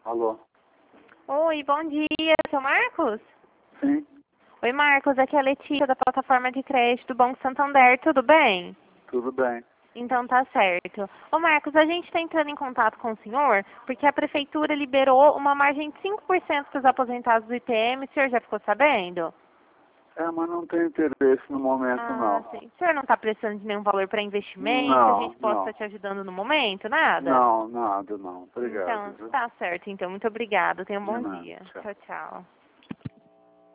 Alô? Oi, bom dia, seu Marcos? Sim, Oi, Marcos, aqui é a Letícia da plataforma de crédito do Banco Santander, tudo bem? tudo bem. Então tá certo. Ô Marcos, a gente está entrando em contato com o senhor porque a prefeitura liberou uma margem de 5% para os aposentados do IPM, o senhor já ficou sabendo? Mas não tem interesse no momento, não. Sim. O senhor não está precisando de nenhum valor para investimento, que a Não, gente possa estar não. te ajudando no momento, nada? Não, nada, não. Obrigado, Então, viu? tá certo. Então, muito obrigada. Tenha um De bom nada. dia. Tchau. Tchau, tchau.